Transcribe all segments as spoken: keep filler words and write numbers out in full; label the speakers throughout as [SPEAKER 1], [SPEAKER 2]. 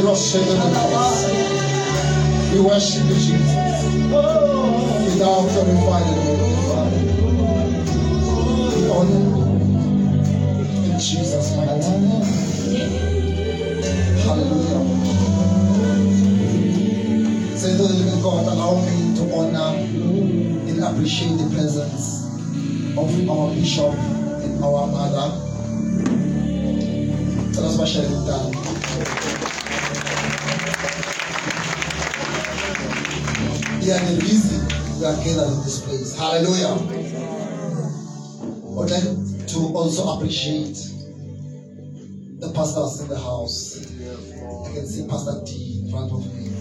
[SPEAKER 1] We worship you, Jesus. We now glorify you, we honor you. In Jesus' mighty name. Hallelujah. Say to the living God, allow me to honor and appreciate the presence of our bishop and our mother. Tell us what shall we do. They are the reason we are gathered in this place. Hallelujah. I would like to also appreciate the pastors in the house. I can see Pastor T in front of me.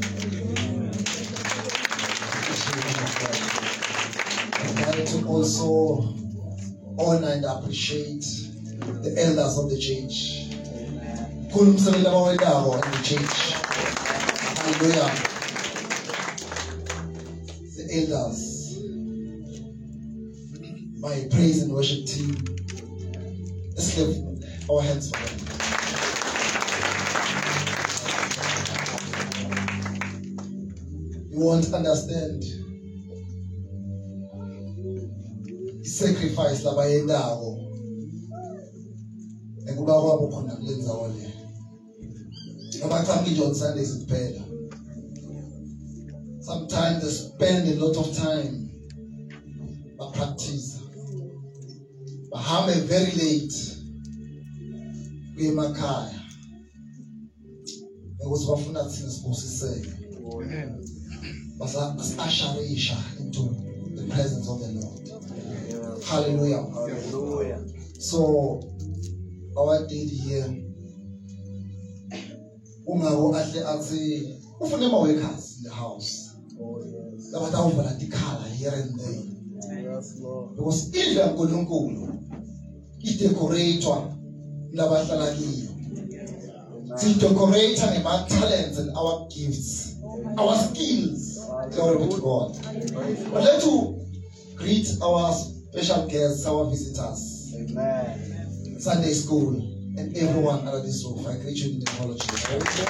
[SPEAKER 1] I'd like to also honor and appreciate the elders of the church. In the church. Hallelujah. The elders, my praise and worship team. Let's lift our hands for them. You won't understand the sacrifice labayendawo ekuba kwabo khona kulenzawo le. Abachambi nje on Sundays kuphela. Sometimes they spend a lot of time but practice. Bahambe very late emakhaya. Because bafuna thina sibusiseke. Basa asharisha into the presence of the Lord. Hallelujah. Hallelujah. So our did here ungawo ahle athi ufuna ama workers in the house. Laba tawuvala tikhala here and there. Yes, Lord. Because indla uNkulunkulu idecorator labahlala kiyo. Si decorate ngema talents and our gifts, our skills. Glory be to God. But let's greet our special guests, our visitors. Amen. Sunday school and everyone under this roof. I greet you in the name of Jesus.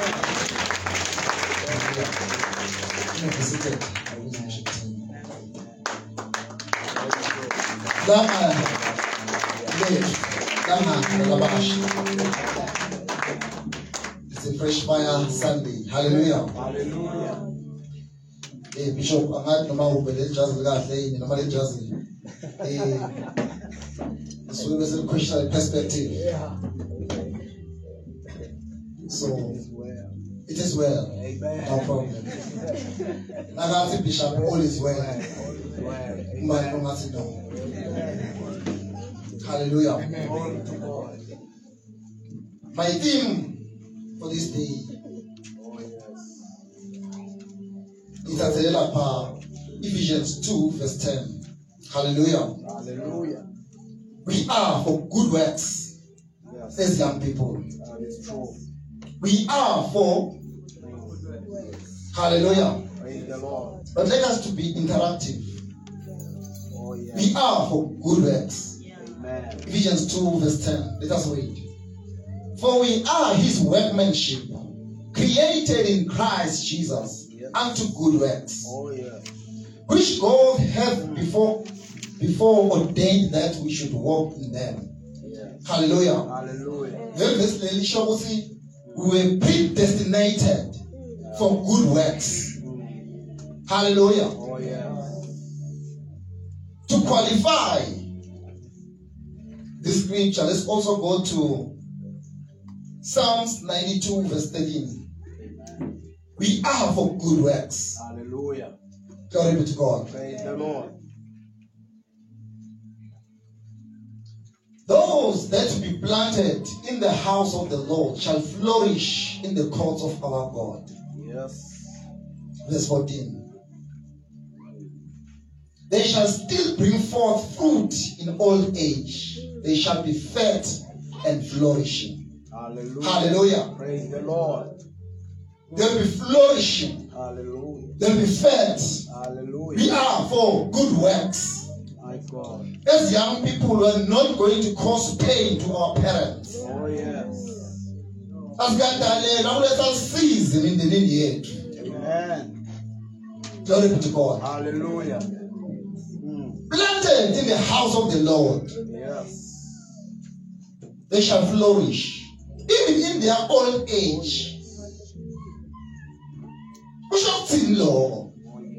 [SPEAKER 1] Visited our worship team. Dama, Dama, it's a fresh fire Sunday. Hallelujah. Hallelujah. Hey, Bishop, I'm not no more with the jazz. We got lane, no more jazz. Hey, so there's a question perspective. Yeah. So it is well. Amen. No problem. I got to Bishop, all is well. But no matter no. Hallelujah. Amen. My theme for this day is Ephesians two verse ten. Hallelujah. Hallelujah. We are for good works, yes, as young people. That is true. We are for hallelujah. Praise the Lord. But let us to be interactive. Oh, yes. We are for good works. Amen. Ephesians two verse ten. Let us read. For we are his workmanship, created in Christ Jesus, yes, unto good works, oh, yes, which God hath before before ordained that we should walk in them. Yes. Hallelujah. Hallelujah. We were predestinated for good works. Mm. Hallelujah. Oh, yes. To qualify this scripture, let's also go to Psalms ninety-two verse thirteen. We are for good works. Hallelujah. Glory be to God. Praise the Lord. Those that be planted in the house of the Lord shall flourish in the courts of our God. Yes. Verse fourteen. They shall still bring forth fruit in old age. They shall be fat and flourishing. Hallelujah. Hallelujah. Praise the Lord. They'll be flourishing. Hallelujah. They'll be fed. Hallelujah. We are for good works. My God. As young people, we are not going to cause pain to our parents. Oh, yes. Asikadalela ukuletha usizi emindenini yethu.
[SPEAKER 2] Amen.
[SPEAKER 1] Glory be to God.
[SPEAKER 2] Hallelujah.
[SPEAKER 1] Planted in the house of the Lord.
[SPEAKER 2] Yes.
[SPEAKER 1] They shall flourish. Even in their old age.
[SPEAKER 2] Oh,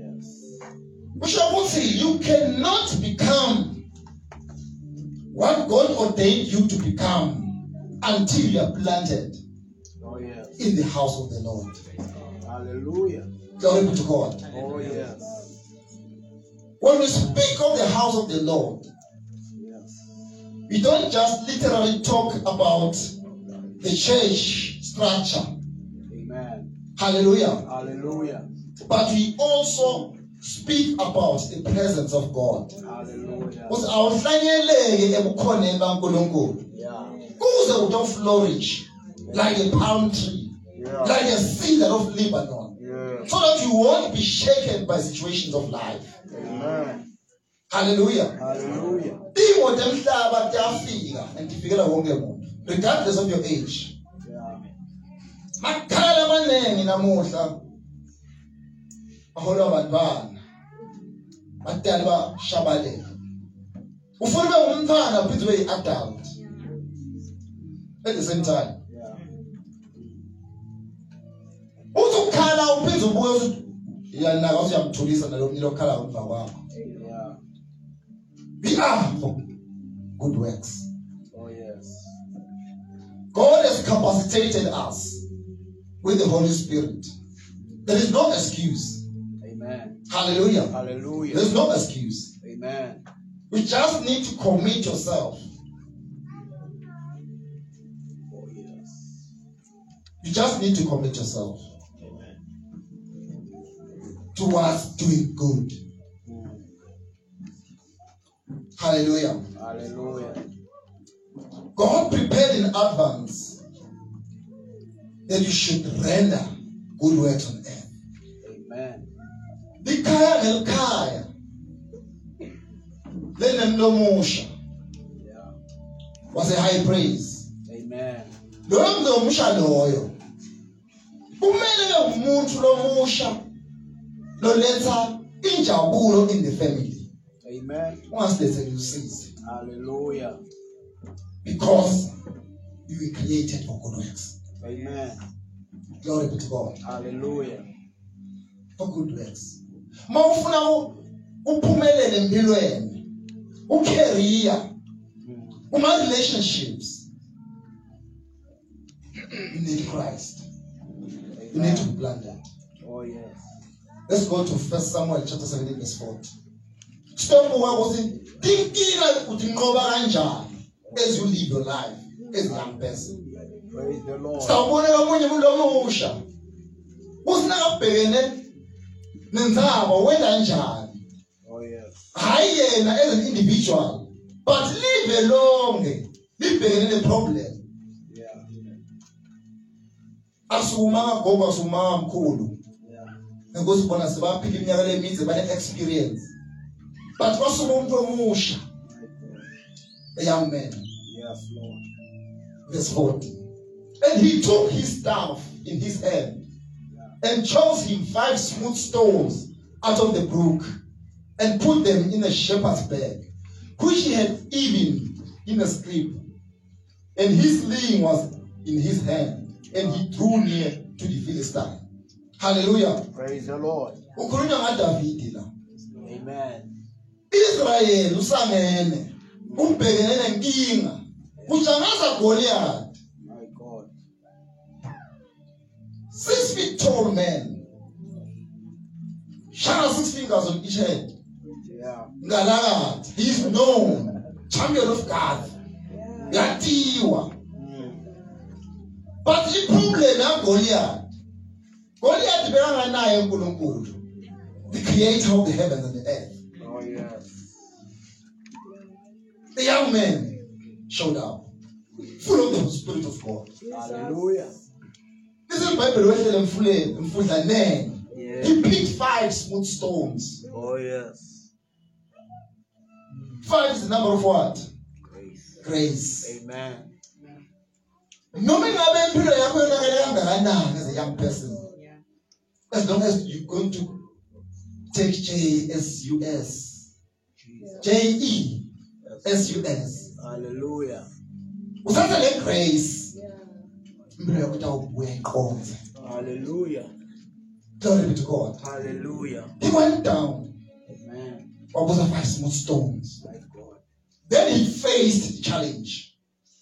[SPEAKER 2] yes.
[SPEAKER 1] You cannot become what God ordained you to become until you are planted
[SPEAKER 2] oh, yes.
[SPEAKER 1] in the house of the Lord.
[SPEAKER 2] Hallelujah.
[SPEAKER 1] Glory be to God.
[SPEAKER 2] Oh, yes.
[SPEAKER 1] When we speak of the house of the Lord,
[SPEAKER 2] yes.
[SPEAKER 1] we don't just literally talk about the church structure.
[SPEAKER 2] Amen.
[SPEAKER 1] Hallelujah.
[SPEAKER 2] Hallelujah.
[SPEAKER 1] But we also speak about the presence of God.
[SPEAKER 2] Hallelujah.
[SPEAKER 1] Yeah. Who's don't flourish like a palm tree, yeah. like a cedar of Lebanon, yeah. so that you won't be shaken by situations of life.
[SPEAKER 2] Amen.
[SPEAKER 1] Hallelujah.
[SPEAKER 2] Hallelujah.
[SPEAKER 1] Regardless of your age.
[SPEAKER 2] Yeah.
[SPEAKER 1] Ahola abantwana badala bashabalele ufuna ube umntwana phezulu we adult at the same time uthi ukhala uphezulu ubuye uthi yana ngathi uyamthulisa nalo mnilo okhala umva kwakho. We are for good works.
[SPEAKER 2] Oh yes.
[SPEAKER 1] God has capacitated us with the Holy Spirit. There is no excuse.
[SPEAKER 2] Amen.
[SPEAKER 1] Hallelujah.
[SPEAKER 2] Hallelujah.
[SPEAKER 1] There's no excuse.
[SPEAKER 2] Amen.
[SPEAKER 1] You just need to commit yourself.
[SPEAKER 2] Oh, yes.
[SPEAKER 1] You just need to commit yourself.
[SPEAKER 2] Amen.
[SPEAKER 1] Towards doing good.
[SPEAKER 2] Mm.
[SPEAKER 1] Hallelujah.
[SPEAKER 2] Hallelujah.
[SPEAKER 1] God prepared in advance that you should render good works on earth.
[SPEAKER 2] Amen.
[SPEAKER 1] Likaya ngelikaya lenemlomusha was a high praise.
[SPEAKER 2] Amen.
[SPEAKER 1] Loyo mlomusha loyo kumele umuntu lomusha loletha injabulo in the family.
[SPEAKER 2] Amen.
[SPEAKER 1] Ungasilethele usizi.
[SPEAKER 2] Hallelujah.
[SPEAKER 1] Because you were created for good works.
[SPEAKER 2] Amen.
[SPEAKER 1] Glory be to God.
[SPEAKER 2] Hallelujah.
[SPEAKER 1] For good works. Mawufuna uphumelele empilweni, ucareer, uma relationships, you need Christ. Amen. You need to be planted.
[SPEAKER 2] Oh yes.
[SPEAKER 1] Let's go to First Samuel chapter seventeen verse forty. Stop ukuthi tinkinga utinqoba kanjani as you live your life as a young person.
[SPEAKER 2] Praise the Lord.
[SPEAKER 1] Sawubona kamunye umuntu omusha. Usinakabhekene nenzaba wena njani?
[SPEAKER 2] Oh yes.
[SPEAKER 1] Hayi yena as an individual, but live along, libhekene the problem.
[SPEAKER 2] Yeah.
[SPEAKER 1] Asuma gogo asuma mkhulu.
[SPEAKER 2] Yeah.
[SPEAKER 1] Ngokuthi bona sebaphila iminyaka lemize bane experience. But wasuma umuntu omusha. A young man.
[SPEAKER 2] Yes, Lord.
[SPEAKER 1] Verse forty. And he took his staff in his hand and chose him five smooth stones out of the brook and put them in a shepherd's bag, which he had even in a scrip. And his sling was in his hand, and he drew near to the Philistine. Hallelujah.
[SPEAKER 2] Praise the Lord. Amen.
[SPEAKER 1] Israel usangene umbhekene nenkinga ujangaza Goliath.
[SPEAKER 2] My God.
[SPEAKER 1] Six feet tall man. Shana six fingers on each hand.
[SPEAKER 2] Yeah.
[SPEAKER 1] Ngalakat. He is known. Champion of God. Yatiwa. But the problem ya Goliath. Goliath belanga naye uNkulunkulu. The creator of the heavens and the earth.
[SPEAKER 2] Oh yes.
[SPEAKER 1] The young man showed up. Full of the Spirit of God.
[SPEAKER 2] Hallelujah.
[SPEAKER 1] This is the Bible where he He picked five smooth stones.
[SPEAKER 2] Oh yes.
[SPEAKER 1] Five is the number of what?
[SPEAKER 2] Grace.
[SPEAKER 1] Grace.
[SPEAKER 2] Amen.
[SPEAKER 1] Noma ngabe impilo yakho yonakele kangakanani as a young person. As long as you're going to take J S U S. J E S U S.
[SPEAKER 2] Hallelujah.
[SPEAKER 1] Usatha le grace. Impilo yakho itawubuya iqonze.
[SPEAKER 2] Hallelujah.
[SPEAKER 1] Glory be to God.
[SPEAKER 2] Hallelujah.
[SPEAKER 1] He went down.
[SPEAKER 2] Amen.
[SPEAKER 1] What was five smooth stones?
[SPEAKER 2] My God.
[SPEAKER 1] Then he faced the challenge.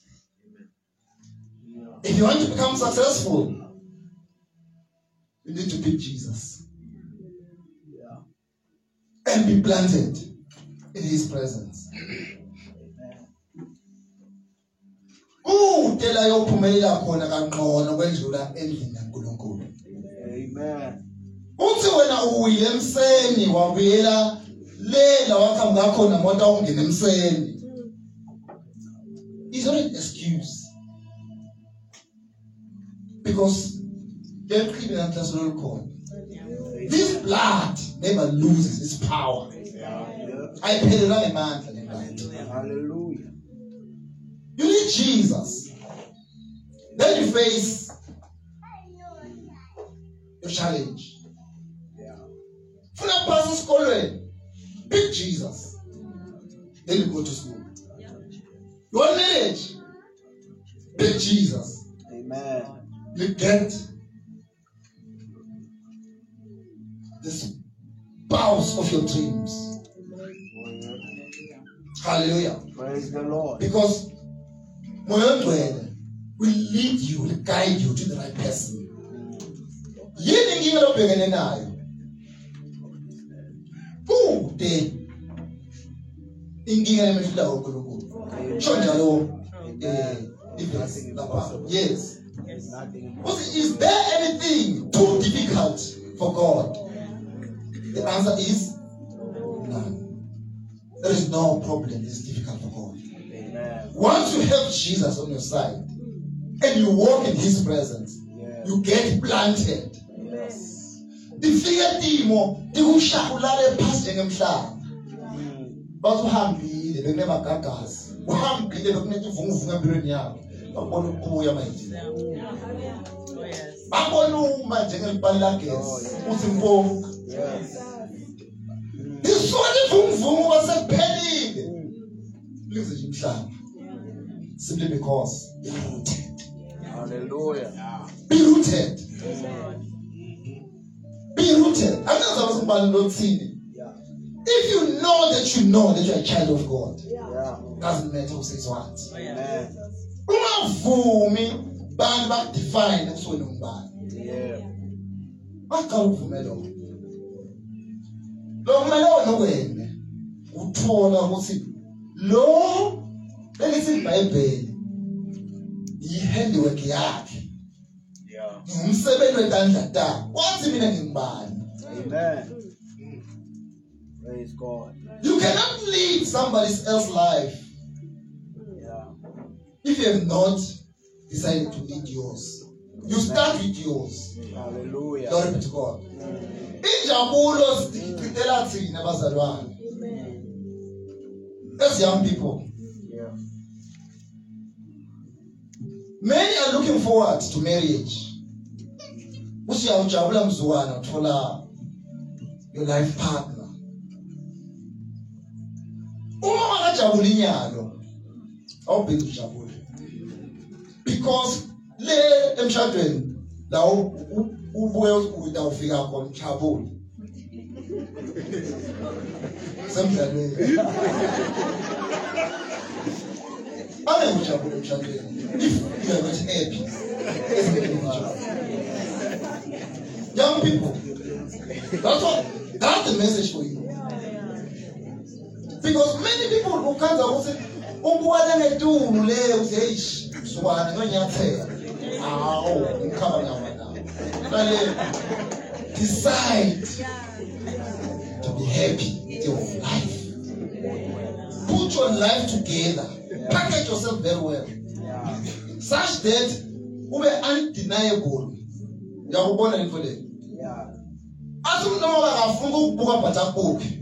[SPEAKER 2] Yeah.
[SPEAKER 1] If you want to become successful, you need to beat Jesus.
[SPEAKER 2] Yeah.
[SPEAKER 1] And be planted in his presence. Oh, tell you uphumelela khona kangqono kwendlula endlini kaNkulunkulu.
[SPEAKER 2] Amen.
[SPEAKER 1] Uthi wena uyile emseni wabuyela lela wakha ngakho namoto ungena emseni. It's not an excuse. Because they're keeping that personal call. This blood never loses its power. I pay a man for the blood.
[SPEAKER 2] Hallelujah.
[SPEAKER 1] You need Jesus. Then you face your challenge.
[SPEAKER 2] Yeah.
[SPEAKER 1] For that person's school, pick Jesus. Then you go to school. You want marriage? Pick Jesus.
[SPEAKER 2] Amen.
[SPEAKER 1] You get the spouse of your dreams. Hallelujah.
[SPEAKER 2] Praise the Lord.
[SPEAKER 1] Because Moyongwele will lead you, will guide you to the right person. Yini inkinga lobhekene nayo? Kude inkinga lemehlula uNkulunkulu. Sho njalo eh ifesi lapha. Yes. Is there anything too difficult for God? The answer is none. There is no problem that is difficult for God.
[SPEAKER 2] Amen.
[SPEAKER 1] Once you have Jesus on your side and you walk in his presence,
[SPEAKER 2] Yeah.
[SPEAKER 1] you get planted.
[SPEAKER 2] Yes.
[SPEAKER 1] Difike timo tikushahulale phasi njengemhlaba.
[SPEAKER 2] Mm.
[SPEAKER 1] Bathi uhambile bekunebagagazi. Uhambile bekunevunguvungu empilweni yakho. Babona ukubuya manje. Babona uma njengelibali lagesi. Uthi mpo.
[SPEAKER 2] Yes.
[SPEAKER 1] Isona ivunguvungu basekuphelile. Lize nje umhlaba. Simply because you are rooted.
[SPEAKER 2] Hallelujah.
[SPEAKER 1] Be rooted. Be rooted. Angazi abasibani lothini.
[SPEAKER 2] Yeah.
[SPEAKER 1] If you know that you know that you are a child of God,
[SPEAKER 2] Yeah.
[SPEAKER 1] doesn't matter who says what.
[SPEAKER 2] Amen.
[SPEAKER 1] Ungavumi bantu bakudefine ekusweni ngubani.
[SPEAKER 2] Yeah.
[SPEAKER 1] Baqala ukuvume lo. Lo kumele nokwene uthola ukuthi lo lelithi iBhayibheli yihandiwork yakhe.
[SPEAKER 2] Yeah.
[SPEAKER 1] Ngumsebenzi wetandla takhe. Wathi mina ngingubani?
[SPEAKER 2] Amen. Praise God.
[SPEAKER 1] You cannot lead somebody else's life
[SPEAKER 2] Yeah.
[SPEAKER 1] if you have not decided to lead yours. You start with yours.
[SPEAKER 2] Hallelujah.
[SPEAKER 1] Glory be to God. Injabulo sidikiqitela thina abazalwane. As young people,
[SPEAKER 2] Yeah.
[SPEAKER 1] many are looking forward to marriage. Usiyawujabula mzukwana uthola your life partner. Uma ungajabula inyalo, awubheki ujabule. Because le emshadweni la ubuye utawufika khona ujabule. Semdlalweni. Ane ujabule emshadweni. If you are not happy, young people, that's what that's the message for you. Because many people who can't say, "Ukuwala ngetulu le uzeyish swana ngonyathela." Awu, ngikhamba nawe nawe. Lale decide to be happy with your life. Put your life together. Package yourself very well.
[SPEAKER 2] Yeah.
[SPEAKER 1] Such that ube undeniable. Uyakubona into le.
[SPEAKER 2] Yeah.
[SPEAKER 1] Asumnoma akafuna ukubuka bhathakuphi.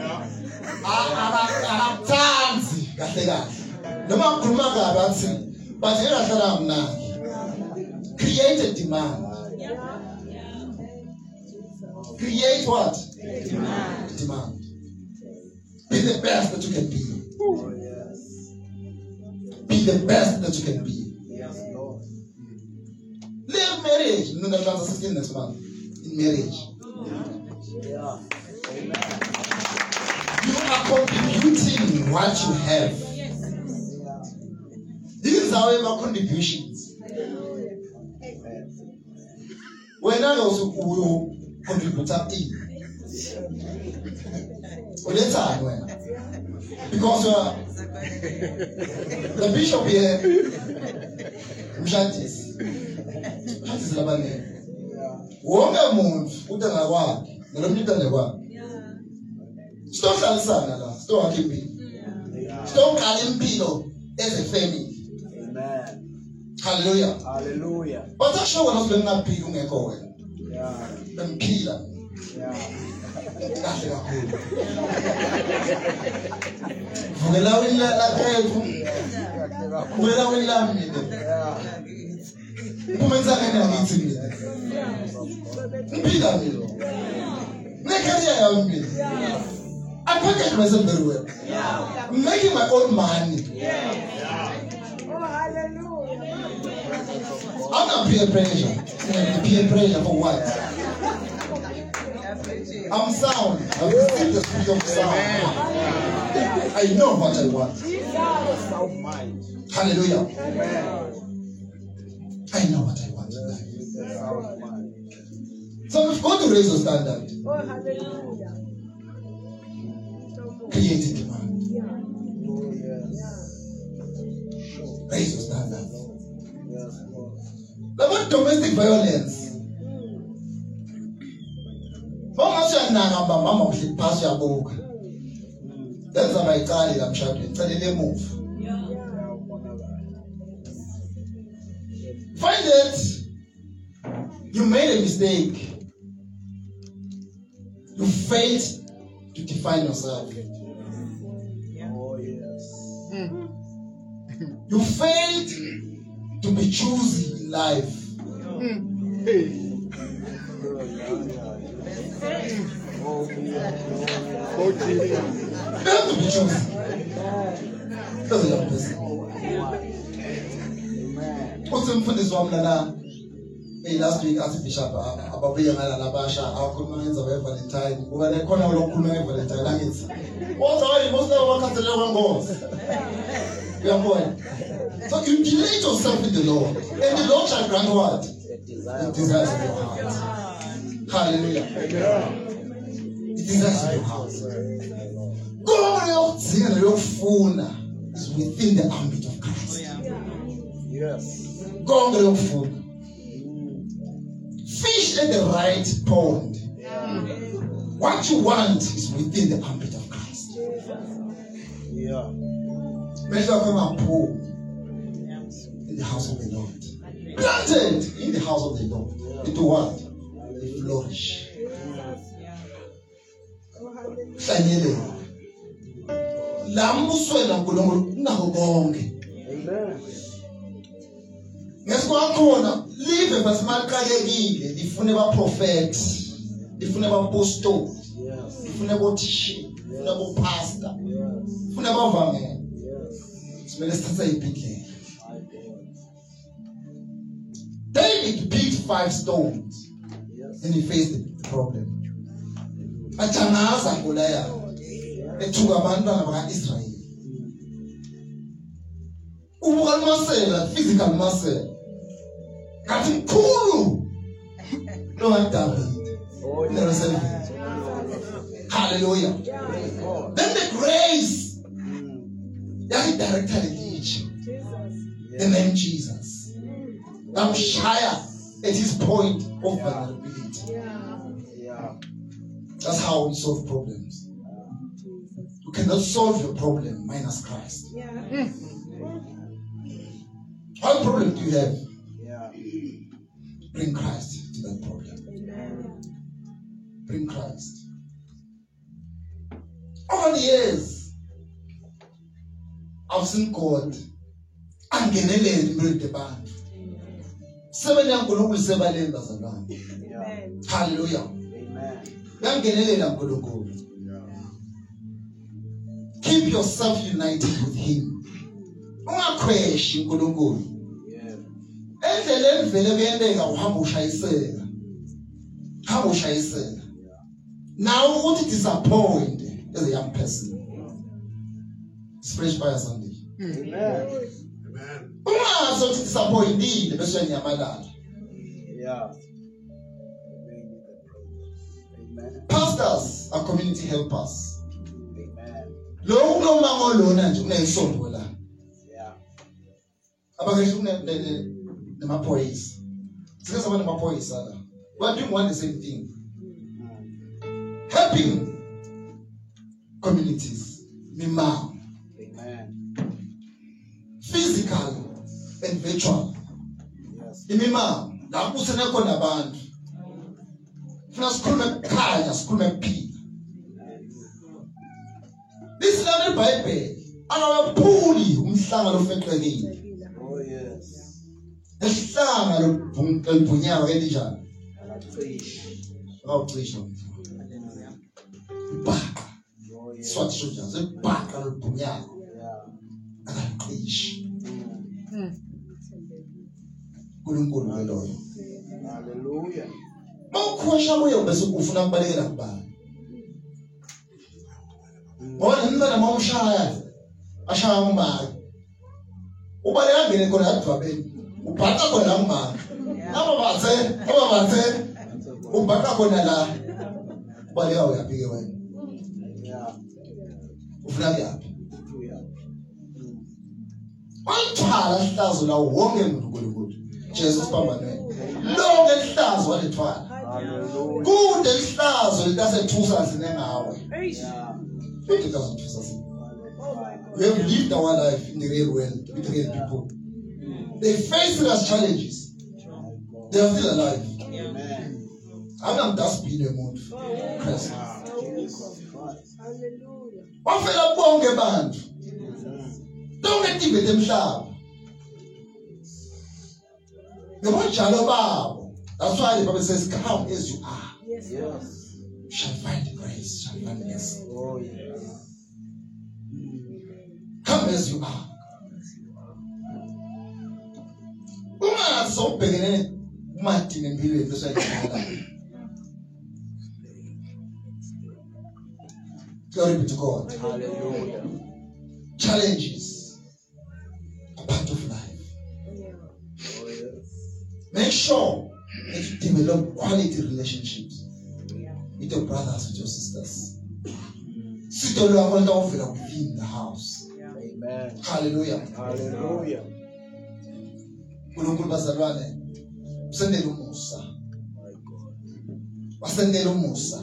[SPEAKER 1] Akathanzi kahle kahle. Noma ukhuluma kabi athi But create a demand. Create what?
[SPEAKER 3] Demand.
[SPEAKER 1] Demand. Be the best that you can be.
[SPEAKER 2] Oh, yes.
[SPEAKER 1] Be the best that you can be.
[SPEAKER 2] Yes, Lord.
[SPEAKER 1] Live marriage. No, no, no, sixteen next month. In marriage.
[SPEAKER 2] Yeah. Amen.
[SPEAKER 1] You are contributing what you have. These are our contributions. When I also will contribute up in. Well, that's how when. Because uh, the bishop here, Mshantis, Mshantis Labane, wonga muntu utanga kwakhe, nalomntana kwakhe. Sihlalisana la, sihlakhe impilo. Sihlakhe impilo as a family.
[SPEAKER 2] Amen.
[SPEAKER 1] Hallelujah.
[SPEAKER 2] Hallelujah.
[SPEAKER 1] But I show us when I pick ungekho wena.
[SPEAKER 2] Yeah.
[SPEAKER 1] Emphila.
[SPEAKER 2] Yeah.
[SPEAKER 1] Kahle kakhulu. Vukela wena la kwethu. Vukela wena mina. Kumenza ngene ngithi mina. Emphila mina. Necareer yami mina. I package myself very well. I'm making my own money.
[SPEAKER 3] Oh, hallelujah.
[SPEAKER 1] I'm not peer pressure. Peer pressure for what? I'm sound. I've received the spirit of sound. I know what I want.
[SPEAKER 2] Sound mind.
[SPEAKER 1] Hallelujah.
[SPEAKER 2] Amen.
[SPEAKER 1] I know what I want in life.
[SPEAKER 2] Sound mind.
[SPEAKER 1] So we've got to raise the standard.
[SPEAKER 3] Oh, hallelujah.
[SPEAKER 1] Create a demand.
[SPEAKER 2] Oh, yes.
[SPEAKER 1] Raise the standard.
[SPEAKER 2] Yes, Lord.
[SPEAKER 1] About domestic violence. Mama siyanaka mama uhliphasu yabuka. Lenza bayicali la mshadweni. Celele move. Find it. You made a mistake. You failed to define yourself.
[SPEAKER 2] Oh, yes.
[SPEAKER 1] You failed to be choosy in life.
[SPEAKER 2] Oh, yeah.
[SPEAKER 1] You have to be choosy. That's a young person. What's the mfundisi wami lana? Hey, last week as bishop ababuya ngala labasha akhuluma ngenza we Valentine. Kuba le khona lokukhuluma nge Valentine angithi. What's all most of what kanzele kwengozi. Uyabona? So you delight yourself in the Lord, and the Lord shall grant what? The desires of your heart. Hallelujah. The desires of your heart. God is within the ambit of Christ.
[SPEAKER 2] Yes.
[SPEAKER 1] God fish at the right pond. What you want is within the ambit of Christ.
[SPEAKER 2] Yeah.
[SPEAKER 1] Measure come and pour in the house of the Lord. Planted in the house of the Lord. Into what? They flourish. Hlanyele. Lamuswela uNkulunkulu unako konke.
[SPEAKER 2] Amen.
[SPEAKER 1] Ngesikwakhona live basimaqalekile lifune ba prophet, lifune ba apostle,
[SPEAKER 2] Yes.
[SPEAKER 1] lifune bo teacher, lifune bo pastor,
[SPEAKER 2] Yes.
[SPEAKER 1] lifune ba vangela.
[SPEAKER 2] Yes.
[SPEAKER 1] Simele sithatha ibhidlela.
[SPEAKER 2] My God.
[SPEAKER 1] David picked five stones
[SPEAKER 2] Yes.
[SPEAKER 1] and he faced the problem. Ajangaza Goliath. Ethuka abantwana baka-Israyeli. Ubuka muscle, physical muscle. Ngathi mkhulu. No one David.
[SPEAKER 2] Oh,
[SPEAKER 1] In the
[SPEAKER 2] yes.
[SPEAKER 1] reservoir. Hallelujah.
[SPEAKER 2] God.
[SPEAKER 1] Then the grace
[SPEAKER 2] Mm.
[SPEAKER 1] that he directed each. The name Jesus. I'm shy at his point of vulnerability.
[SPEAKER 2] Yeah.
[SPEAKER 1] That's how we solve problems. You cannot solve your problem minus Christ. What problem do you have?
[SPEAKER 2] Yeah.
[SPEAKER 1] Bring Christ to that problem. Bring Christ. Over the years, I've seen God angenelele impilo yabantu. Sebenza uNkulunkulu sebalenza bazalwane. Hallelujah.
[SPEAKER 2] Amen.
[SPEAKER 1] Yangenelela uNkulunkulu. Keep yourself united with him. Ungakhweshi uNkulunkulu. Endlela emvele kuyenteka uhamba ushayisela. Hamba ushayisela. Now what disappoint as a young person. It's fresh fire Sunday.
[SPEAKER 2] Amen.
[SPEAKER 1] Ungazi ukuthi disappointed bese nyamalala.
[SPEAKER 2] Yeah.
[SPEAKER 1] Pastors are community helpers.
[SPEAKER 2] Amen.
[SPEAKER 1] Lo unomango lona nje uneyisondo la.
[SPEAKER 2] Yeah.
[SPEAKER 1] Abakhe une nemaphoyisa. Sike saba nemaphoyisa la. We are doing one the same thing. Helping communities. Mima.
[SPEAKER 2] Amen.
[SPEAKER 1] Physical and virtual.
[SPEAKER 2] Yes.
[SPEAKER 1] Imima la kusene khona abantu. Funa sikhulume ekhaya, sikhulume ephila. This is not the Bible. Akawaphuli umhlangano ofexekile.
[SPEAKER 2] Oh yes.
[SPEAKER 1] Esihlanga lobunyawo kanjani?
[SPEAKER 2] Alaqish.
[SPEAKER 1] Awucisha. Ba.
[SPEAKER 2] Oh yes.
[SPEAKER 1] Swat soldiers, ebhaqa lobunyawo.
[SPEAKER 2] Yeah.
[SPEAKER 1] Akaqish. UNkulunkulu loyo.
[SPEAKER 2] Hallelujah.
[SPEAKER 1] Mawukhosha kuye bese ufuna ukubalekela kubani? Ngoba umntwana mawushaya ashaya umama. Ubaleka ngene khona adwabeni. Ubhaqa khona umama. Aba bathe, aba bathe. Ubhaqa khona la. Ubaleka uyaphike wena.
[SPEAKER 2] Yeah.
[SPEAKER 1] Ufuna yaphi?
[SPEAKER 2] Yeah.
[SPEAKER 1] Wayithwala ihlazo la wonke umuntu uNkulunkulu. Jesus phambanweni. Lonke ihlazo walithwala.
[SPEAKER 2] Hallelujah.
[SPEAKER 1] Kude ihlazo litasethusa sine ngawe.
[SPEAKER 2] Yeah.
[SPEAKER 1] It doesn't thusa sine. We have lived our life in the real world with real people. They face us challenges. They are still alive.
[SPEAKER 2] Amen.
[SPEAKER 1] I'm not just being a mood. Christ.
[SPEAKER 2] Jesus Christ.
[SPEAKER 3] Hallelujah.
[SPEAKER 1] Wafela bonke bantu. Don't get even emhlaba. Ngebonjalo babo. That's why the Bible says, come as you are.
[SPEAKER 3] Yes.
[SPEAKER 2] Yes.
[SPEAKER 1] You shall find grace, shall find mercy.
[SPEAKER 2] Oh yes.
[SPEAKER 1] Come as you are. Uma sobhekene uMathi nempilweni besayidlala. Glory be to God.
[SPEAKER 2] Hallelujah.
[SPEAKER 1] Challenges are part of life.
[SPEAKER 2] Oh yes.
[SPEAKER 1] Make sure that you develop quality relationships with your brothers, with your sisters. Sitolo wavela within the house.
[SPEAKER 2] Amen.
[SPEAKER 1] Hallelujah.
[SPEAKER 2] Hallelujah.
[SPEAKER 1] uNkulunkulu bazalwane usendele umusa.
[SPEAKER 2] My God.
[SPEAKER 1] Wasendele umusa.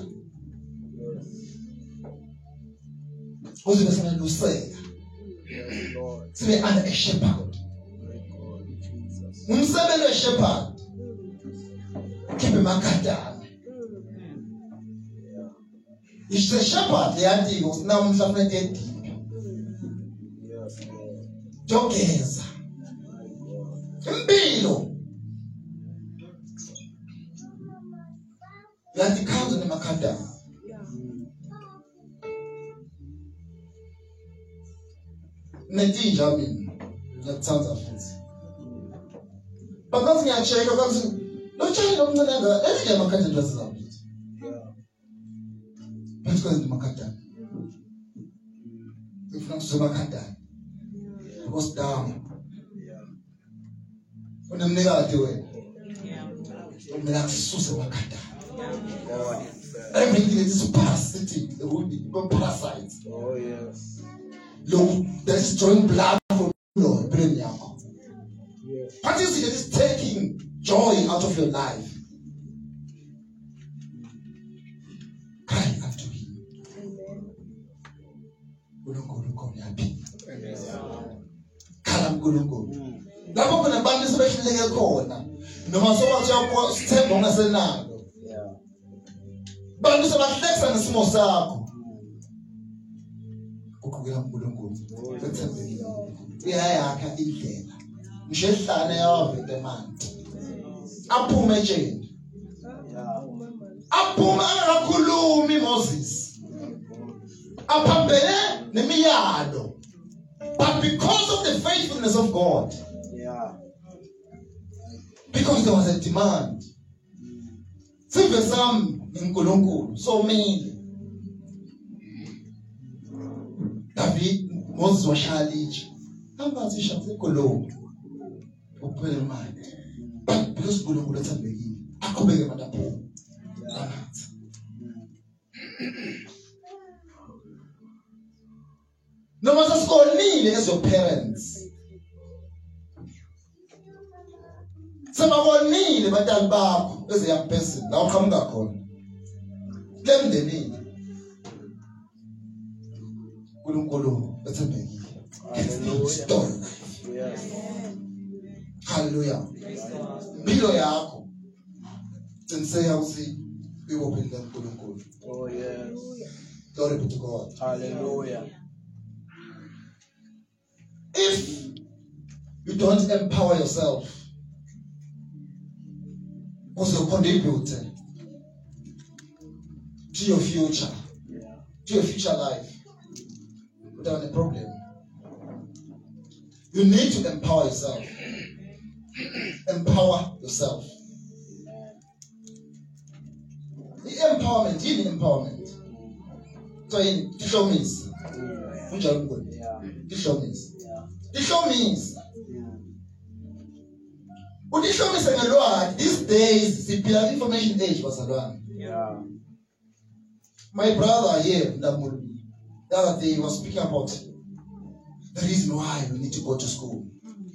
[SPEAKER 1] Uzibe sebeluseka.
[SPEAKER 2] Yes, Lord.
[SPEAKER 1] Sibe under a shepherd.
[SPEAKER 2] My God, Jesus.
[SPEAKER 1] Umsebenzi weshepherd. Khiphe makadana. Is the shepherd leyathi namhla kufanele ediphi.
[SPEAKER 2] Yes, Lord.
[SPEAKER 1] Jogeza.
[SPEAKER 2] My God.
[SPEAKER 1] Impilo. Yathi khanzo nemakadana. Netinja mina. Ngiyathanza futhi. Bakazi ngiyacheka kazi lo chayela omncane ezinye amakadana lazizambi.
[SPEAKER 2] Yeah.
[SPEAKER 1] Let's go into Makadana. If not to Makadana, it goes down.
[SPEAKER 2] Yeah.
[SPEAKER 1] When I'm negative, I'm not so Makadana.
[SPEAKER 2] God.
[SPEAKER 1] Everything that is parasitic, the would be parasites.
[SPEAKER 2] Oh yes.
[SPEAKER 1] Look, that's drawing blood from Lord, brain yako.
[SPEAKER 2] Yes.
[SPEAKER 1] What is it that is taking joy out of your life? Cry unto him. uNkulunkulu ukhona yaphi? Khala uNkulunkulu. Lapho khona abantu sebehluleke khona. Noma sobathi yakho sithemba ungasenalo.
[SPEAKER 2] Yeah.
[SPEAKER 1] Bantu sebahlekisa ngesimo sakho. Ukuqhubeka uNkulunkulu. Sethembekile. Uyayakha indlela Mshehlane yawavete manje. Aphume etsheni. Aphume angakhulumi Moses. Aphambene nemiyalo. But because of the faithfulness of God.
[SPEAKER 2] Yeah.
[SPEAKER 1] Because there was a demand. Sive sam uNkulunkulu so many. David Moses washaya litshe. Angathi shathe kolombo. Uphele manje. But because uNkulunkulu ethembekile, aqhubeke manje. No matter skonile as your parents. Sababonile batali bakho as a young person la uqhamuka khona. Lemndenini. uNkulunkulu ethembekile.
[SPEAKER 2] Hallelujah. Yes.
[SPEAKER 1] Hallelujah. Impilo yakho sinseka ukuthi uyophila uNkulunkulu.
[SPEAKER 2] Oh yes.
[SPEAKER 1] Glory be to God.
[SPEAKER 2] Hallelujah.
[SPEAKER 1] If you don't empower yourself, also contribute to your future,
[SPEAKER 2] Yeah.
[SPEAKER 1] to your future life, without a problem. You need to empower yourself. Empower yourself. The empowerment, you need empowerment. So in show means, which are good.
[SPEAKER 2] Yeah.
[SPEAKER 1] This show means.
[SPEAKER 2] Yeah.
[SPEAKER 1] This show means. What this show means in the Lord, these days, the pillar information age was around.
[SPEAKER 2] Yeah.
[SPEAKER 1] My brother here, Ndamuli, the other day, he was speaking about the reason why we need to go to school.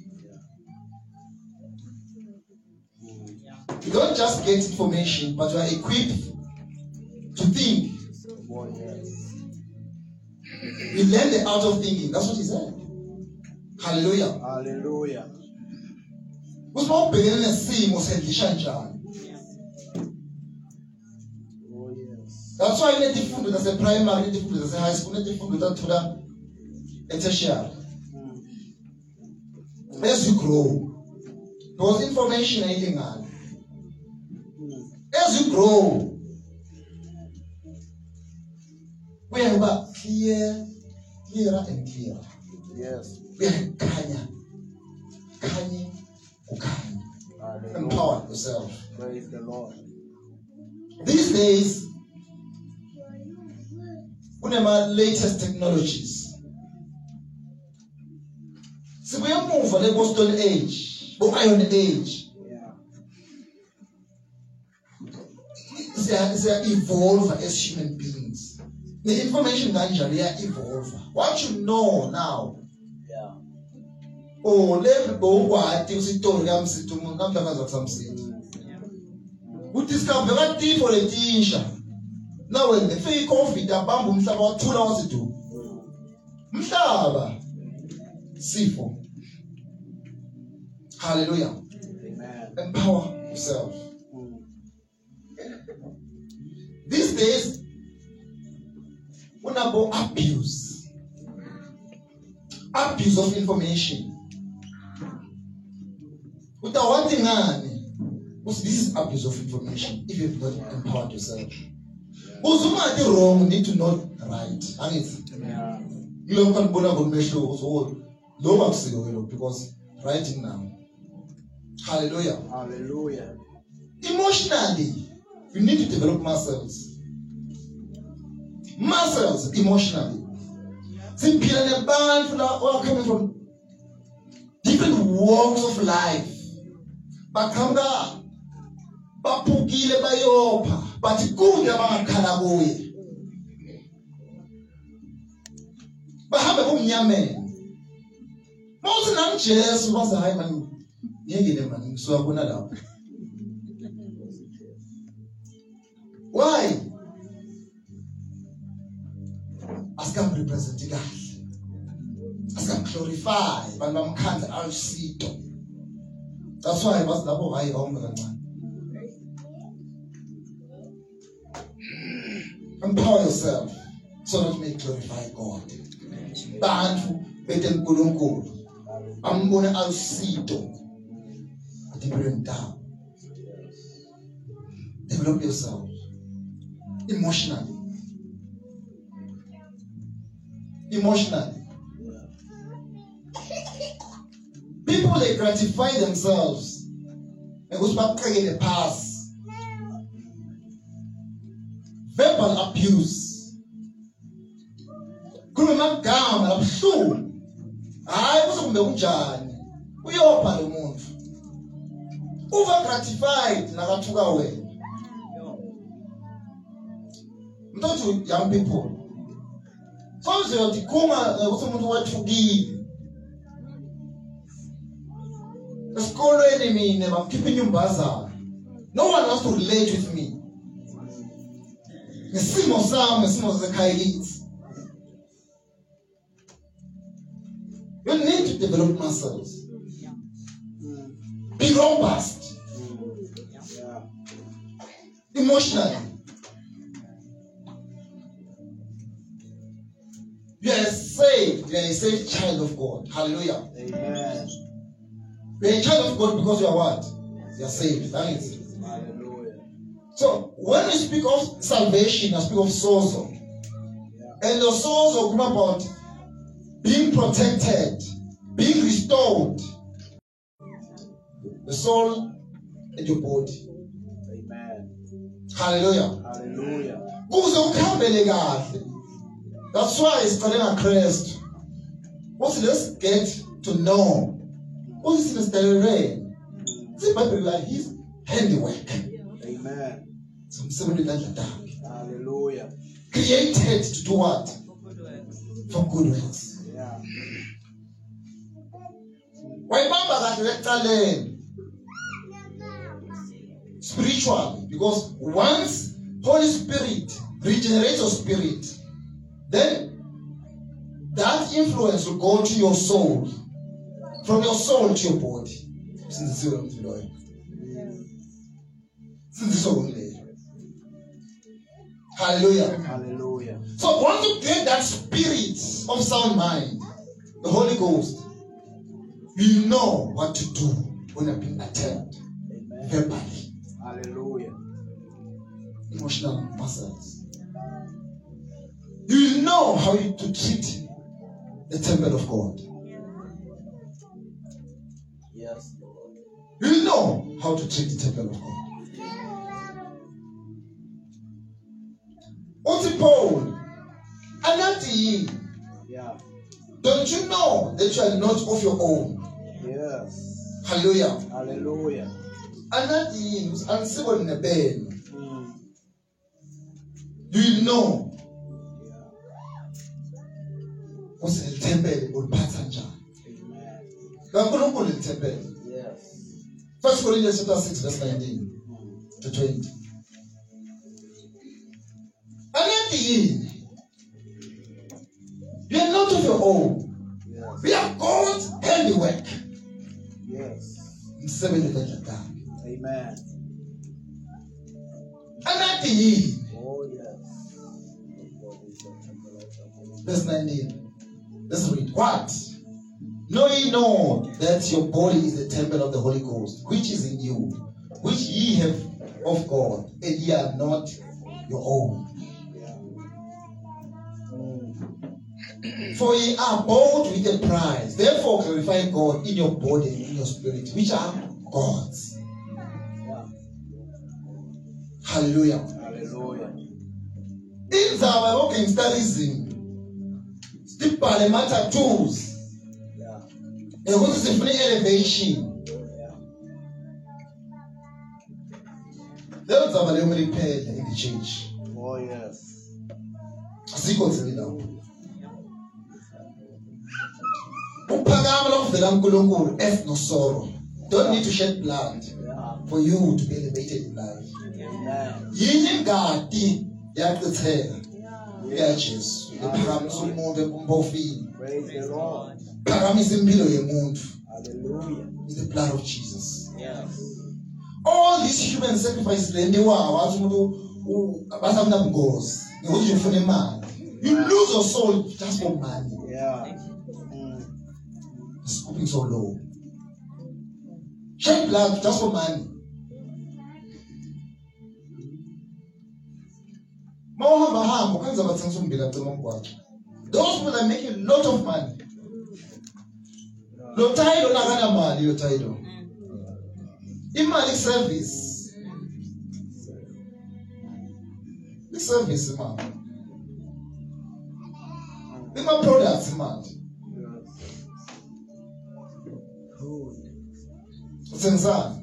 [SPEAKER 1] You don't just get information, but you are equipped to think.
[SPEAKER 2] Oh yes.
[SPEAKER 1] You learn the art of thinking. That's what he said. Hallelujah.
[SPEAKER 2] Hallelujah.
[SPEAKER 1] Usma ubhekene nesimo sendlisha njani.
[SPEAKER 2] Oh yes.
[SPEAKER 1] That's why you need izifundo zase primary, izifundo zase high school, izifundo zathola tertiary. As you grow, because information ayilingani. As you grow, we are about clear, clearer and clearer.
[SPEAKER 2] Yes.
[SPEAKER 1] We are kanya, kanya, ukanya.
[SPEAKER 2] Hallelujah.
[SPEAKER 1] Empower yourself.
[SPEAKER 2] Praise the Lord.
[SPEAKER 1] These days, one of my latest technologies. So we are moving from the Boston age, but Iron age.
[SPEAKER 2] Yeah.
[SPEAKER 1] They are, they are evolve as human beings. The information that they are evolve. What you know now.
[SPEAKER 2] Yeah.
[SPEAKER 1] Oh, let go. What you see? Don't come sit to me. Come down some sit. We discover that deep for the teacher. Now when the fake coffee, the bamboo, about two hours to do. Mshaba. Sifo. Hallelujah.
[SPEAKER 2] Amen.
[SPEAKER 1] Empower yourself.
[SPEAKER 2] Mm.
[SPEAKER 1] These days, we have abuse. Abuse of information. Without one thing, this is abuse of information if you have not empowered yourself. Uzuma the wrong, need to know right. And it's
[SPEAKER 2] Yeah.
[SPEAKER 1] you don't want to make sure so low because writing now. Hallelujah.
[SPEAKER 2] Hallelujah.
[SPEAKER 1] Emotionally, you need to develop muscles. Muscles emotionally. See people in a band who are coming from different walks of life. Bakanga, bapukile bayopa, but good abakhala kuye. Bahambe kumnyameni. Mawuthi namjesu baza hayi mani ngiyekile mani ngiswabona lapho. Why? Asikam represent kahle. Asikam glorify bantu bamkhanda ayisito. That's why bazi lapho hayi bawumbe kancane. Empower yourself so that you may glorify God. Bantu bete uNkulunkulu. ambone alusito to bring down. Develop yourself emotionally. Emotionally. People, they gratify themselves because back the past. Verbal abuse. Kuluma gama labuhlungu. Hayi kuzokumbe kunjani. Uyopha lo muntu. Over gratified nakathuka wena. Mntothu young people. Sonke uyathikuma ukuthi umuntu wathukile. Esikolweni mina bakhipha inyumbazana. No one wants to relate with me. Ngesimo sami, ngesimo sekhaya kithi. You need to develop muscles. Be robust. Emotionally. You are saved. You are a saved child of God. Hallelujah.
[SPEAKER 2] Amen.
[SPEAKER 1] You are a child of God because you are what? You are saved. That is it.
[SPEAKER 2] Hallelujah.
[SPEAKER 1] So when we speak of salvation, I speak of sozo. Yeah. And the sozo come about being protected, being restored. The soul and your body.
[SPEAKER 2] Amen.
[SPEAKER 1] Hallelujah.
[SPEAKER 2] Hallelujah.
[SPEAKER 1] That's why it's calling a Christ. What's let's get to know. What is this rain? See Bible like his handiwork.
[SPEAKER 2] Amen.
[SPEAKER 1] Hallelujah. Created to do what? For good works.
[SPEAKER 2] Yeah.
[SPEAKER 1] Why Baba got talent? Spiritual, because once Holy Spirit regenerates your spirit, then that influence will go to your soul, from your soul to your body. Since this is only. Hallelujah.
[SPEAKER 2] Hallelujah.
[SPEAKER 1] So once you get that spirit of sound mind, the Holy Ghost, you know what to do when you're being attacked verbally.
[SPEAKER 2] Hallelujah.
[SPEAKER 1] Emotional muscles. You know how you to treat the temple of God.
[SPEAKER 2] Yes, Lord.
[SPEAKER 1] You know how to treat the temple of God. Oti Paul, Anati,
[SPEAKER 2] yeah.
[SPEAKER 1] Don't you know that you are not of your own?
[SPEAKER 2] Yes.
[SPEAKER 1] Hallelujah.
[SPEAKER 2] Hallelujah.
[SPEAKER 1] Anati was unstable in a bed. You know. What's the temple or passenger? Amen.
[SPEAKER 2] Yes.
[SPEAKER 1] First Corinthians chapter six, verse nineteen to twenty. And at the end, you are not of your own.
[SPEAKER 2] Yes.
[SPEAKER 1] We are God's handiwork.
[SPEAKER 2] Yes.
[SPEAKER 1] Amen. And at the end,
[SPEAKER 2] oh yes.
[SPEAKER 1] Verse nineteen. Let's read. What? Know ye know that your body is the temple of the Holy Ghost, which is in you, which ye have of God, and ye are not your own. For ye are bought with a price. Therefore glorify God in your body and in your spirit, which are God's.
[SPEAKER 2] Yeah.
[SPEAKER 1] Hallelujah.
[SPEAKER 2] Hallelujah.
[SPEAKER 1] In our walking studies, stipale matatoes. And what is the free elevation? That's our only repair in the church.
[SPEAKER 2] Oh, yes.
[SPEAKER 1] See what's in it now. Upagam of the Lamkulungur, F no sorrow. Don't need to shed blood for you to be elevated in life. Yin Gati, Yak's hair. Yaches, the Params will move the Bumbofi.
[SPEAKER 2] Praise the Lord.
[SPEAKER 1] Hallelujah. It's the blood of Jesus.
[SPEAKER 2] Yes.
[SPEAKER 1] All these human sacrifices, they were you lose your soul just for money.
[SPEAKER 2] Yeah.
[SPEAKER 1] scooping so low. Shed blood just for money. Those people are making a lot of money. No title, not gonna money, your title. Imali service. The service, man. The my products, man. Sensor.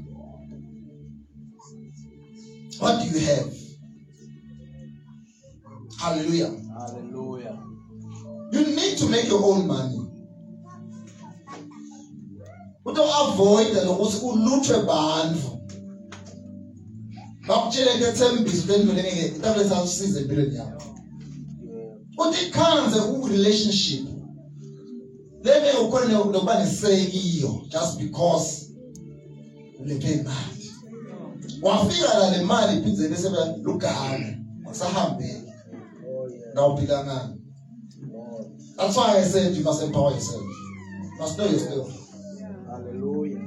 [SPEAKER 1] What do you have? Hallelujah.
[SPEAKER 2] Hallelujah.
[SPEAKER 1] You need to make your own money. But don't avoid that because you loot a band. But it comes a good relationship. Let me nobody say you just because they pay mad. One figure that the man is they say look at him. What's happening? Now that's why I said you must empower yourself. You must know yourself.
[SPEAKER 2] Hallelujah.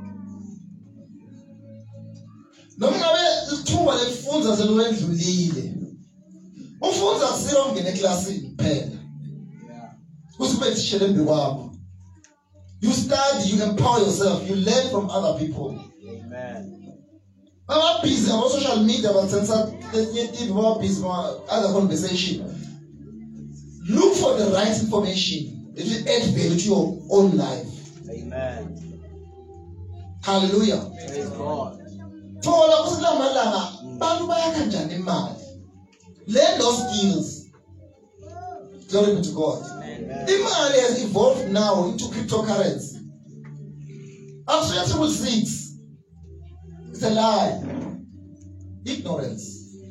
[SPEAKER 1] No ngabe ithuba lekufunda selwendlulile. Ufunda kusilo ungene eklasini kuphela. Usibe tishele embi kwakho. You study, you empower yourself, you learn from other people.
[SPEAKER 2] Amen.
[SPEAKER 1] I'm busy on social media, but since I more busy on other conversation. Look for the right information. It will add value to your own life.
[SPEAKER 2] Amen.
[SPEAKER 1] Hallelujah.
[SPEAKER 2] Praise God.
[SPEAKER 1] Learn those skills. Glory be to God.
[SPEAKER 2] Amen.
[SPEAKER 1] Imali has evolved now into cryptocurrency. After triple six, it's a lie. Ignorance.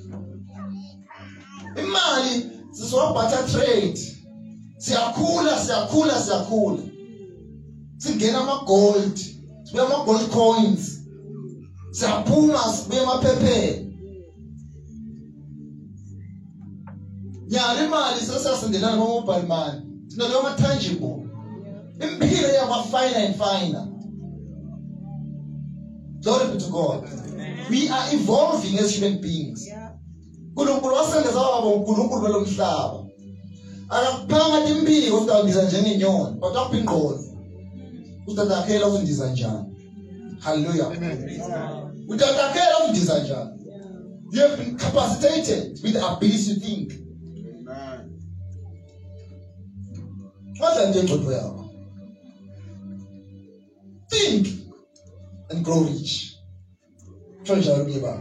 [SPEAKER 1] Imali. This is what barter trade. Siyakula, siyakula, siyakula. Singena ama gold. Sibuya ama gold coins. Siyaphuma, sibuya ama pepe. Nyari imali sesasingena ama mobile money. Sinalo ama tangible. Impilo yama finer and finer. Glory be to God. We are evolving as human beings. Nkulunkulu wasengeza wabo uNkulunkulu belomhlaba. Akakuphanga impilo usidabiza njengenyoni, kodwa akuphi ingqondo. Utatakhela ukundiza njani. Hallelujah. Utatakhela ukundiza njani. You have been capacitated with the ability to think.
[SPEAKER 2] Amen.
[SPEAKER 1] What's that ingqondo yakho? Think and grow rich. Treasure will give up.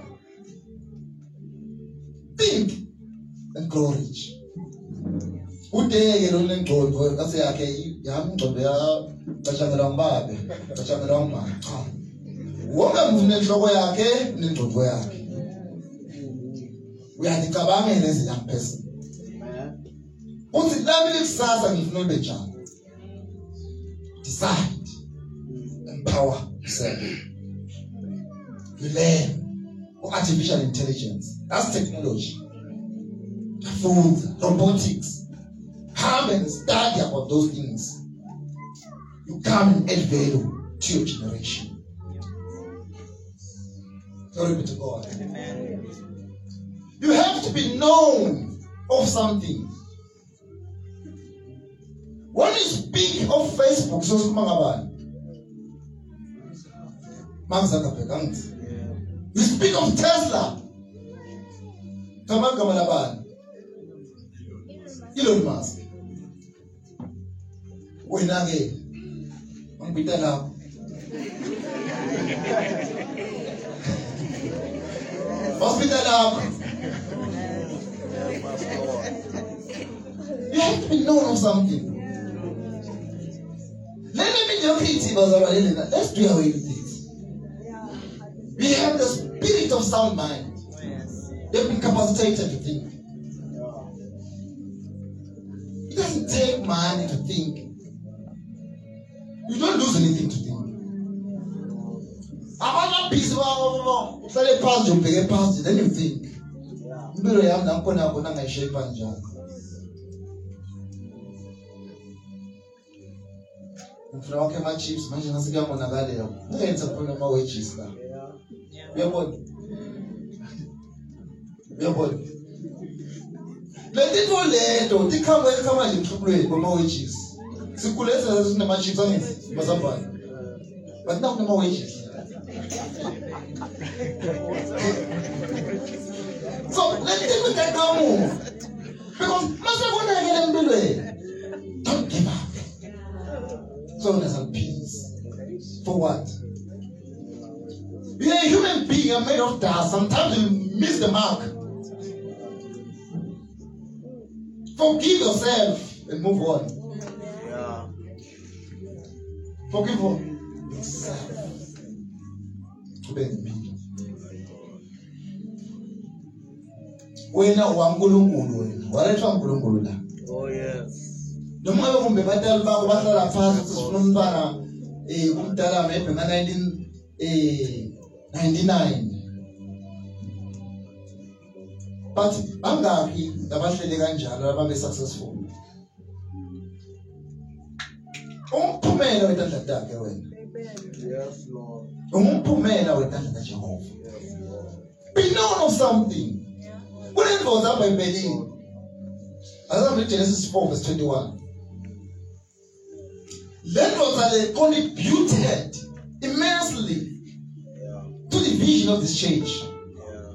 [SPEAKER 1] Think and grow rich. Udeke lo ngqondo ngase yakhe yami ingqondo ya bachamela umbabe, bachamela umama. Cha. Wonke umuntu nenhloko yakhe nengqondo yakhe. Uyadicabangela as a young person.
[SPEAKER 2] Amen.
[SPEAKER 1] Uthi lami likusasa ngifuna ube njani. Decide. Empower yourself. You learn. Artificial intelligence. That's technology. Food, robotics. Come and study about those things. You come and add value to your generation. Glory be to God.
[SPEAKER 2] Amen.
[SPEAKER 1] You have to be known of something. When you speak of Facebook, so you speak of Tesla. Elon Musk. When again, I'm with that now. Hospital now. You have to be known of something. Let me know it. Let's do away with it. We have the spirit of sound mind. They've been capacitated to think. It doesn't take money to think. You don't lose anything to think. I'm not busy. Uhlale phansi ubheke phansi then you think. Impilo yami nakhona khona ngayishape kanjani. ngifuna wakhe ama-chips manje ngase kuyamonakalela ungenza khona ama-wedges la uyabona uyabona letintfo leto tikhamba ekhamba nje emhlubulweni kwama-wedges sikhulesa sinama-chips angenzi mazambane but now kunama-wedges so letintfo tekamuva because masekonakele empilweni don't give up. So there's some peace. For what? You're a human being, you're made of dust. Sometimes you miss the mark. Forgive yourself and move on.
[SPEAKER 2] Yeah.
[SPEAKER 1] Forgive yourself. Wena wankulunkulu wena. Walethwa uNkulunkulu la.
[SPEAKER 2] Oh yes.
[SPEAKER 1] Noma kumbe badala bako bahlala phansi sifuna umntwana eh umdala maybe nga nineteen ninety-nine but bangaphi abahlele kanjalo ababe successful umphumela wetandla takhe wena.
[SPEAKER 2] Yes Lord.
[SPEAKER 1] Umphumela wetandla kaJehova. Be known of something. Kunendoda apha eBelini. Azambe Genesis four verse twenty-one. Let us contributed immensely
[SPEAKER 2] Yeah.
[SPEAKER 1] to the vision of this church.
[SPEAKER 2] Yeah.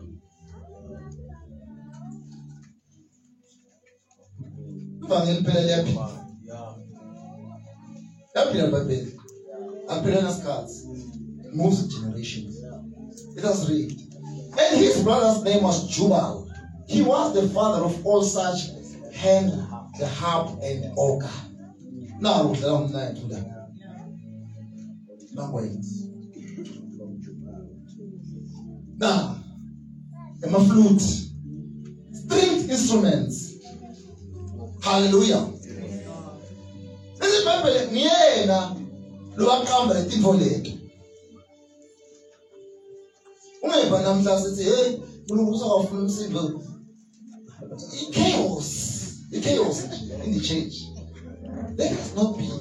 [SPEAKER 1] Evangeli phela liyaphila.
[SPEAKER 2] Yeah.
[SPEAKER 1] Yaphila iBhayibheli. Aphila nasikhathi. Moves generations. Let us read. And his brother's name was Jubal. He was the father of all such hand, the harp and organ. Now we'll down nine to that. Now wait. Now, I'm a flute. Stringed instruments. Hallelujah. This is Bible. Niena. Loa kamba letinfo leto. Ungeba namhla sithi hey, uNkulunkulu usawufuna umsindo. Chaos. The chaos in the church. Let us not be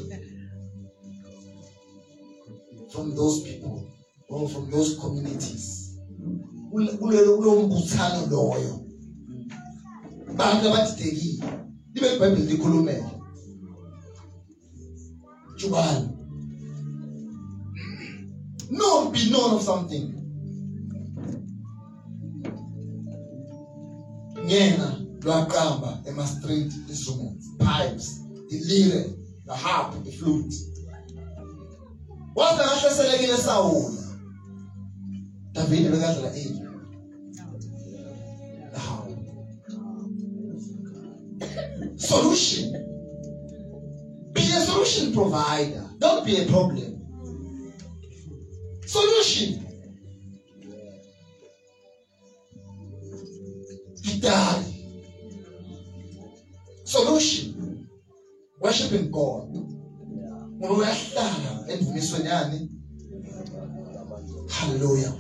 [SPEAKER 1] from those people or from those communities. Kulelo mbuthano loyo. Bantu abathidekile. Libe iBhayibheli likhulumela. Jubal. No, be known of something. Ngena lwaqamba ema-stringed instruments, pipes, the lyre, the harp, the flute. Wathi akahlaselekile Sawule. Davide bekadlala ini? The harp. Solution. Be a solution provider. Don't be a problem. Solution. Vital. Solution. Worshiping God. Hallelujah.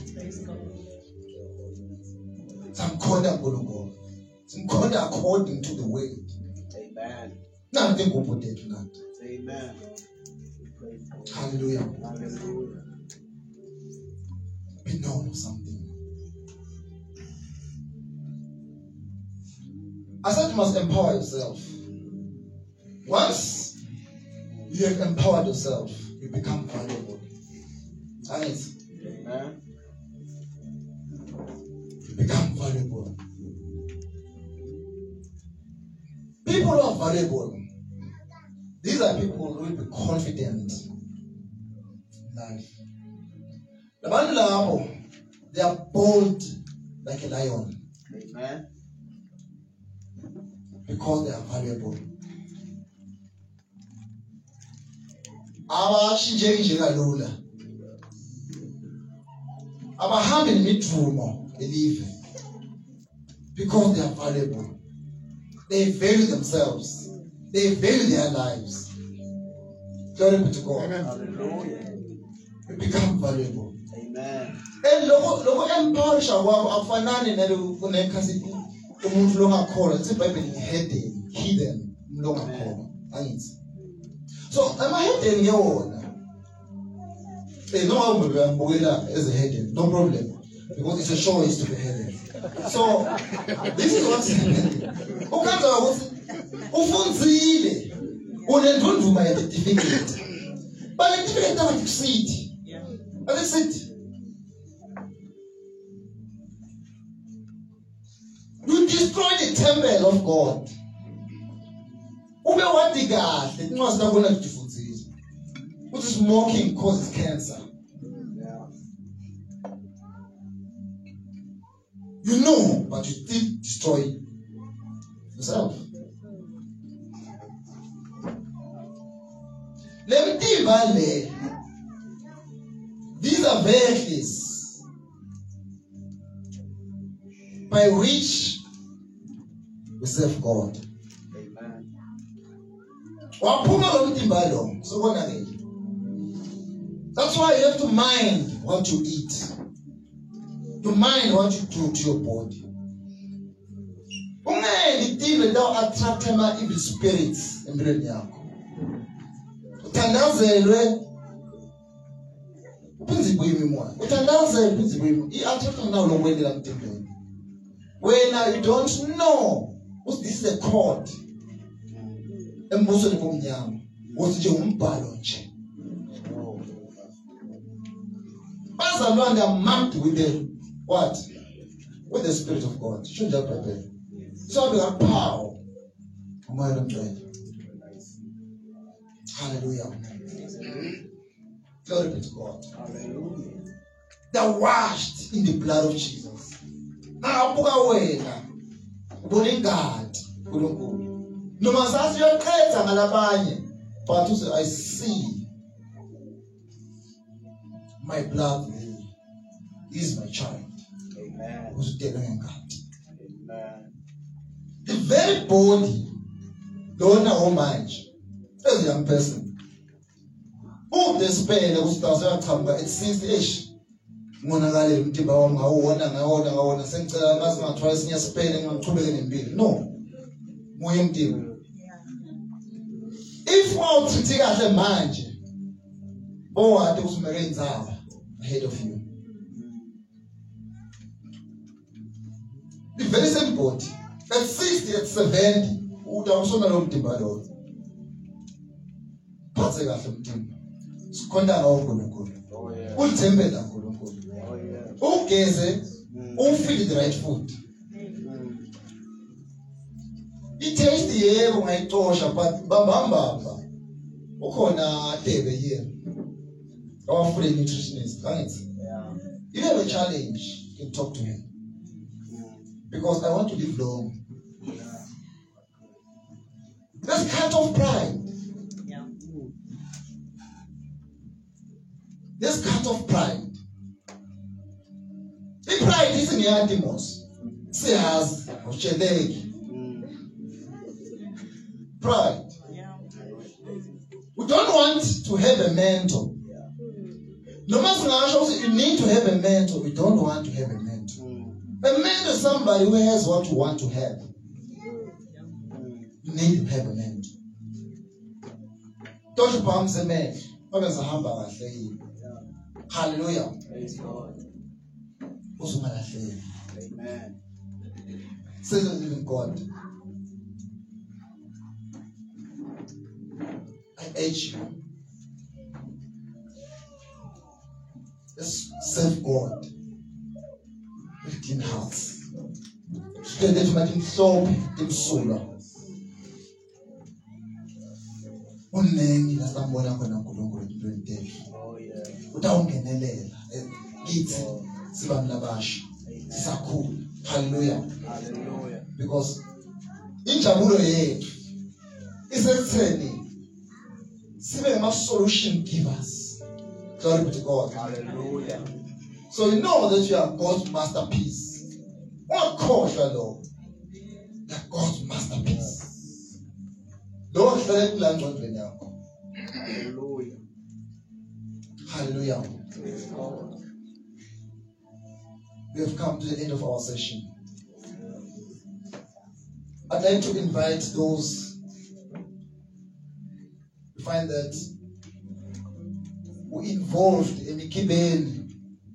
[SPEAKER 1] Some called God. Some called according to the way.
[SPEAKER 2] Amen.
[SPEAKER 1] Nothing will put it tonight.
[SPEAKER 2] Amen.
[SPEAKER 1] Hallelujah.
[SPEAKER 2] Hallelujah.
[SPEAKER 1] Be known of something. I said you must empower yourself. Once you have empowered yourself, you become valuable. And
[SPEAKER 2] Amen.
[SPEAKER 1] you become valuable. People who are valuable, these are people who will be confident in life. The man, they are bold like a lion.
[SPEAKER 2] Amen.
[SPEAKER 1] Because they are valuable. Abashinjeki nje kalula. Abahambi nemidvumo elive. Because they are valuable. They value themselves. They value their lives. Glory be to God.
[SPEAKER 2] Hallelujah.
[SPEAKER 1] You become valuable.
[SPEAKER 2] Amen.
[SPEAKER 1] And loko loko empowerisha kwabo afanani nalo kunekhasi umuntu longakhona. It's Bible hidden, hidden longakhona. Angithi. So am I heading here? Hey, no one as a heading, no problem. Because it's a choice to be headed. So this is what's happening. Ukanda ukuthi ufunzile unendunduma ya certificate. But the certificate doesn't succeed. That's it. You destroy the temple of God. Ube wathi kahle incwadi nakona kudifundzisa. Ukuthi smoking causes cancer. You know, but you still destroy yourself. Let me tell you, these are vehicles by which we serve God.
[SPEAKER 2] Amen.
[SPEAKER 1] That's why you have to mind what you eat. To mind what you do to your body. Ungeke idile daw attract ama evil spirits empilweni yakho. Uthandazelwe uphinzi buyimi moya. Uthandazelwe uphinzi buyimi. I attract nawo lo kwendela emtimbeni. When you don't know what this is a code. Embusweni bomnyama. Wothi nje umbhalo nje. Bazalwane are marked with the what? With the Spirit of God. Should that prepare? So we have power. Hallelujah. Glory be to God.
[SPEAKER 2] Hallelujah.
[SPEAKER 1] They're washed in the blood of Jesus. Now, Buka Wena, God, no matter your creator, Malabanye, but you say, I see my blood is my child.
[SPEAKER 2] Amen.
[SPEAKER 1] Who's telling God?
[SPEAKER 2] Amen.
[SPEAKER 1] The very body, don't know how much, as a young person, who the spell who starts to come back, it seems ish. Monagale, Tiba, my own, and I own, I own, and send a twice near spelling and troubling in bill. No. Moyum deal. If one to take out a man, oh, I do some marines are ahead of you. The very same body. At sixty, at seventy, who also not the battle. Patsy got some team. Sconda or Guluku. Who temper than Guluku. Who cares it? Who feed the right food? It tastes the air when I tosha, but Bamba. Okona Tebe here. Our free nutritionist, right? You have a challenge, you can talk to him. Because I want to live long. That's kind of pride.
[SPEAKER 3] Yeah.
[SPEAKER 1] This kind of pride. The pride is in your demons. See as of Chedek. Pride.
[SPEAKER 3] Yeah.
[SPEAKER 1] We don't want to have a mentor. No matter you need to have a mentor, we don't want to have a mentor. A mentor is somebody who has what you want to have. You need to have a mentor. Don't you palm the man? Hallelujah.
[SPEAKER 2] Praise God. Amen.
[SPEAKER 1] Say the living God. I urge you. Let's serve God with clean hearts. Stay there to make him soul, him soul. Unengi la sambona khona uNkulunkulu entweni
[SPEAKER 2] Oh yeah.
[SPEAKER 1] utawungenelela kithi sibami labasha sisakhula. Hallelujah.
[SPEAKER 2] Hallelujah.
[SPEAKER 1] Because injabulo yethu isekutheni sibe ngama solution givers. Glory be to God.
[SPEAKER 2] Hallelujah.
[SPEAKER 1] So you know that you are God's masterpiece. What cause you Lord? You are God's masterpiece. Don't let land on the now.
[SPEAKER 2] Hallelujah.
[SPEAKER 1] Hallelujah.
[SPEAKER 2] Praise God.
[SPEAKER 1] We have come to the end of our session. I'd like to invite those you find that we involved emikhibeni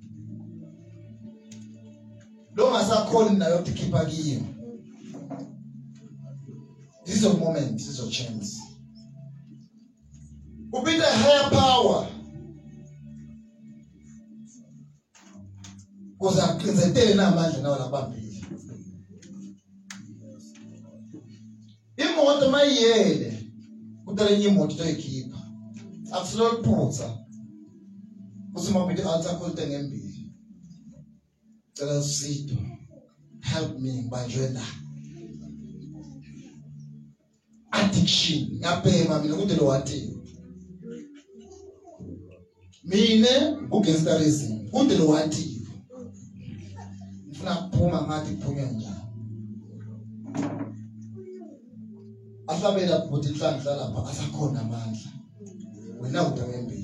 [SPEAKER 1] lo ngasakhona nayo ukukhipha kiyo. This is a moment, this is a chance. Ubida higher power. Kuza kuzenzelwe namandla nawo labambili. Imoto mayiyele kudala enye imoto toyikhipha. Akusilo liphutha. Kusima bithi athi akhulute ngembili. Cela usizo. Help me banjwe la. Addiction ngapema mina kudelo wathi. Mine ugangsterism kudelo wathi. Ngifuna kuphuma ngathi kuphume njani. Ahlabela futhi inhlanhla lapha asakhona amandla. Wena udangembili.